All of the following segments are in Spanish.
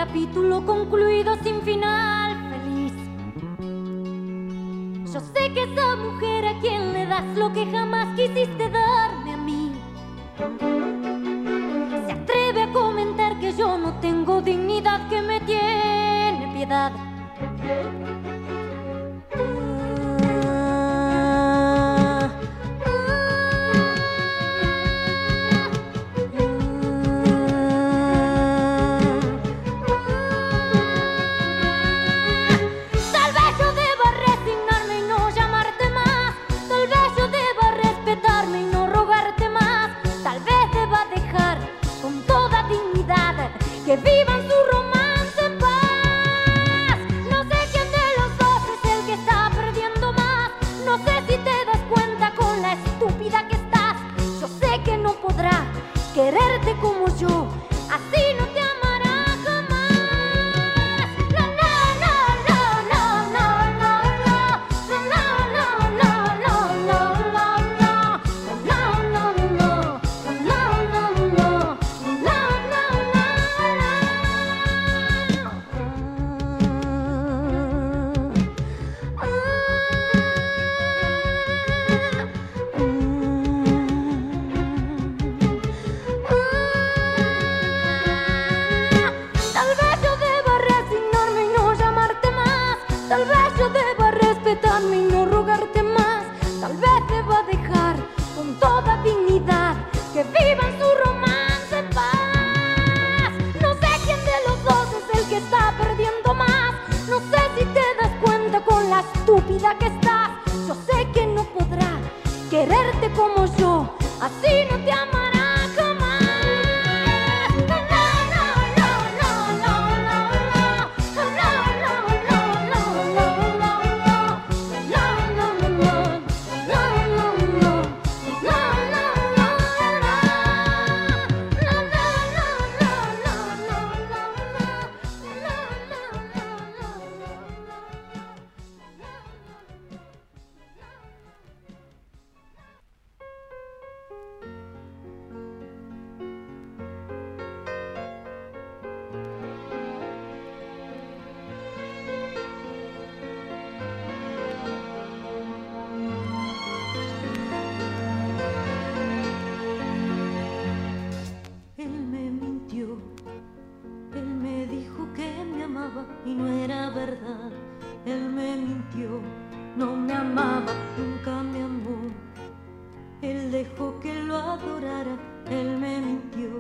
capítulo concluido sin final feliz. Yo sé que esa mujer a quien le das lo que jamás quisiste darme a mí se atreve a comentar que yo no tengo dignidad, que me tiene piedad. Que vivan su romance en paz. No sé quién de los dos es el que está perdiendo más. No sé si te das cuenta con la estúpida que estás. Yo sé que no podrá quererte como yo, así no te amará jamás. No, no, no, no, no, no, no, no, no, no, no, no, no, tal vez yo deba respetarme y no rogarte más. Tal vez deba dejar con toda dignidad que vivan su romance en paz. No sé quién de los dos es el que está perdiendo más. No sé si te das cuenta con la estúpida que estás. Yo sé que no podrá quererte como yo, así no te amará jamás. Y no era verdad, él me mintió, no me amaba, nunca me amó. Él dejó que lo adorara, él me mintió,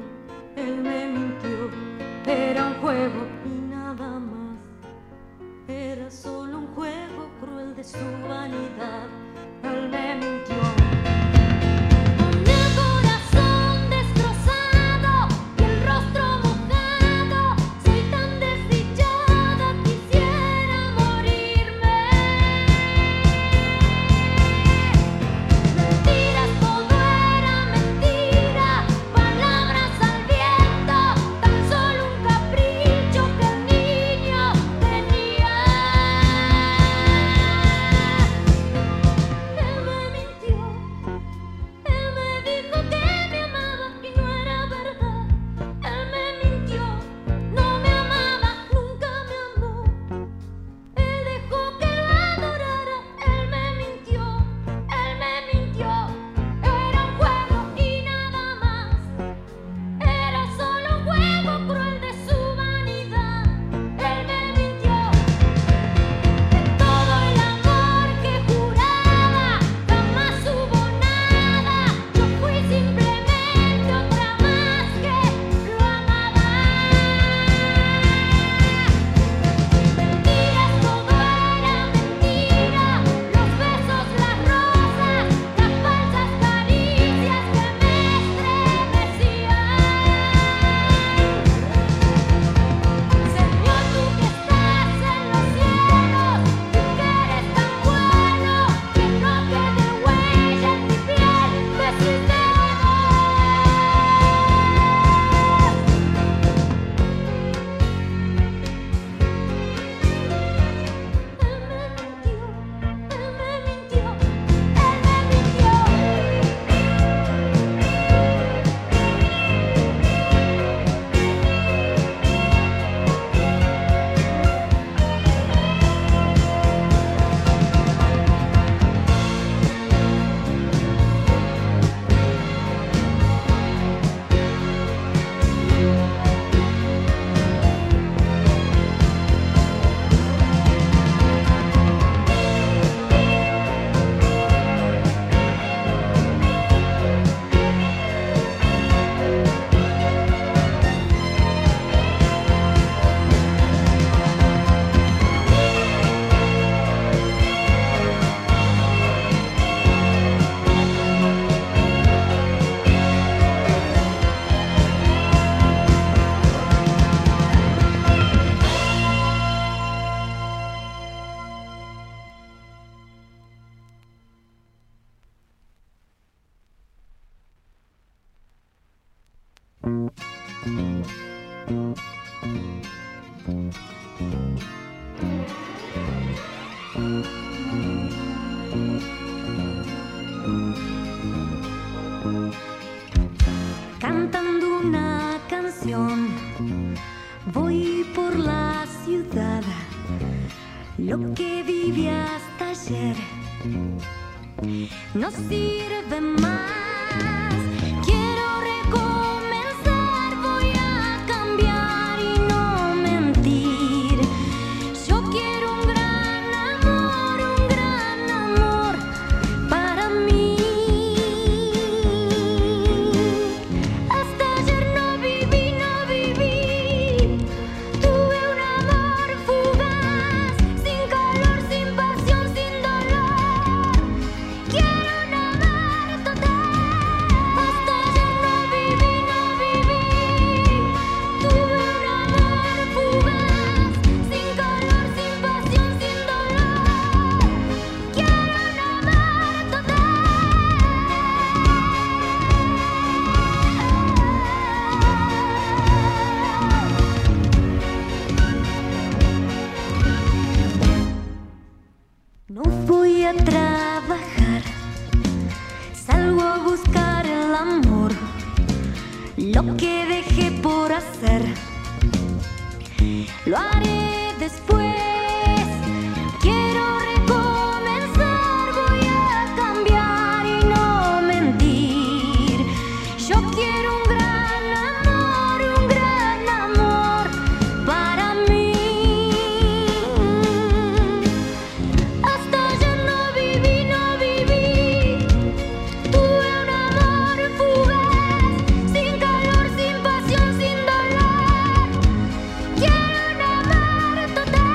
era un juego y nada más. Era solo un juego cruel de su vanidad, él me mintió. Yo Cantando una canción, voy por la ciudad. Lo que viví hasta ayer no sirve más. Quiero recomenzar, voy a cambiar y no mentir. Yo quiero un gran amor para mí. Hasta ayer no viví. Tuve un amor fugaz, sin calor, sin pasión, sin dolor. Quiero un amor total. Hasta ayer no viví. Tuve un amor fugaz, sin calor, sin pasión, sin dolor. Quiero un amor total. No voy a trabajar, salgo a buscar el amor, lo que dejé por hacer, lo haré después. Quiero recomenzar, voy a cambiar y no mentir. Yo quiero un gran amor para mí. Hasta ayer no viví. Tuve un amor fugaz, sin calor, sin pasión, sin dolor. Quiero un amor total.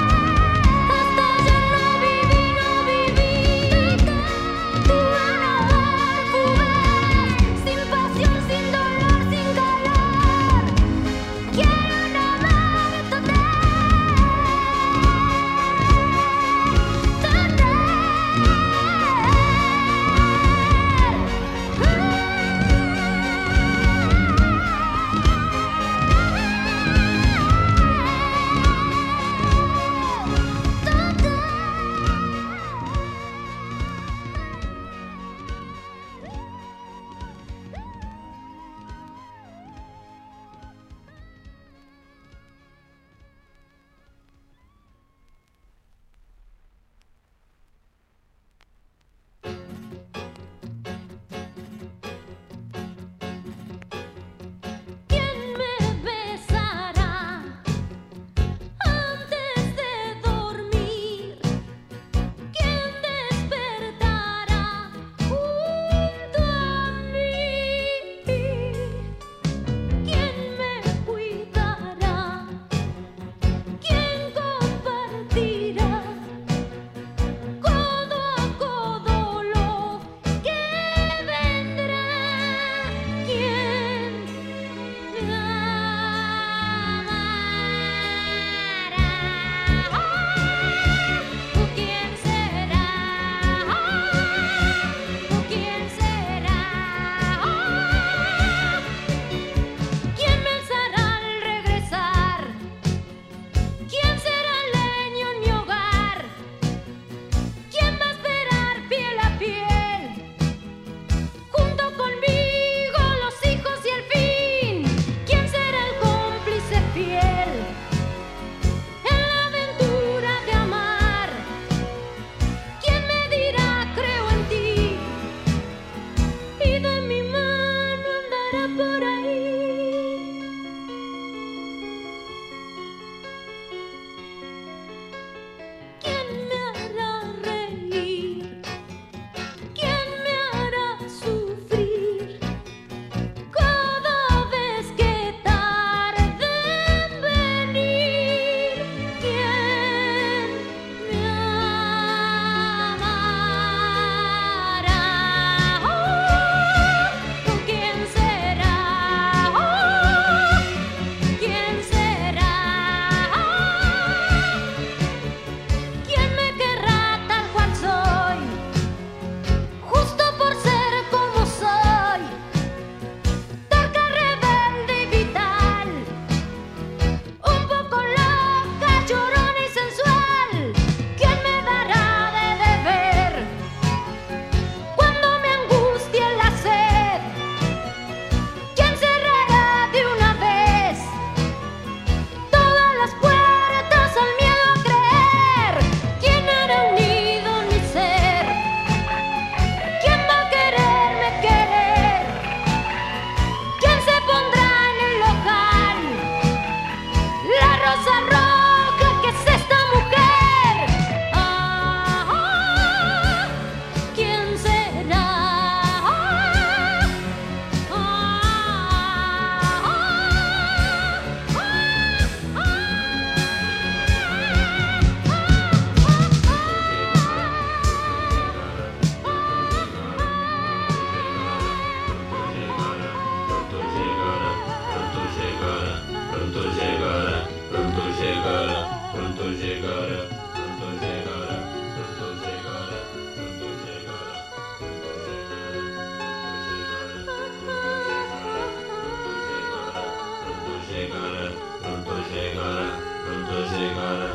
pronto llegará.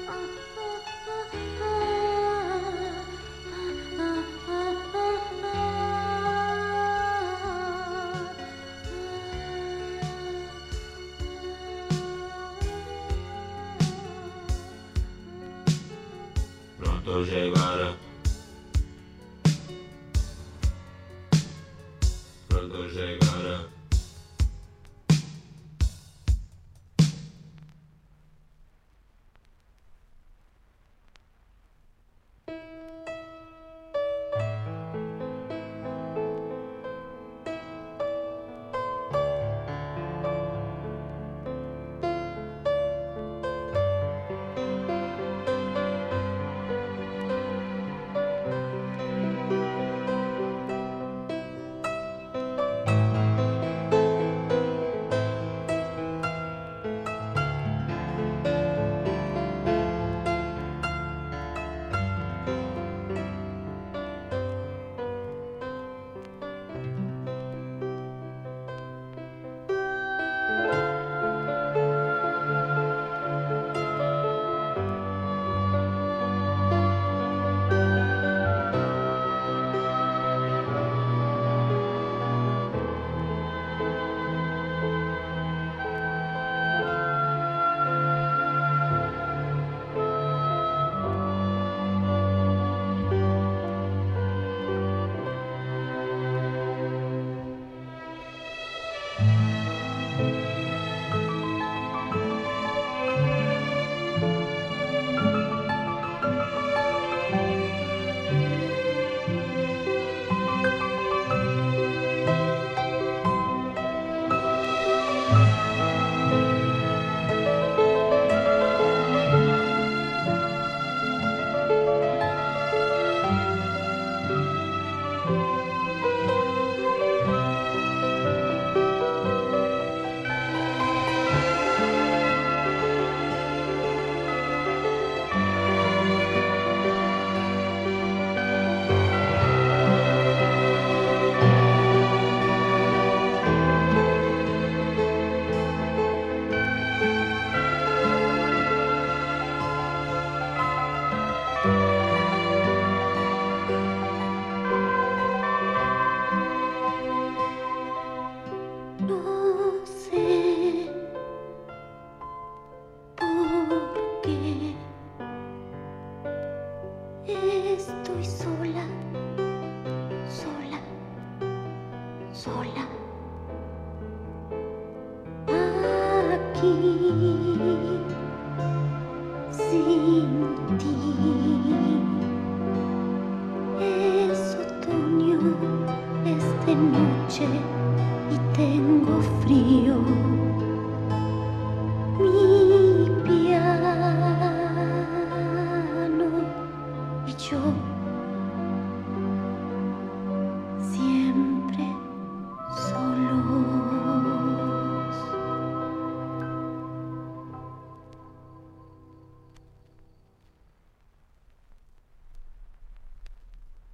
Pronto llegará. Pronto llegará. No sé por qué estoy sola, sola, sola aquí.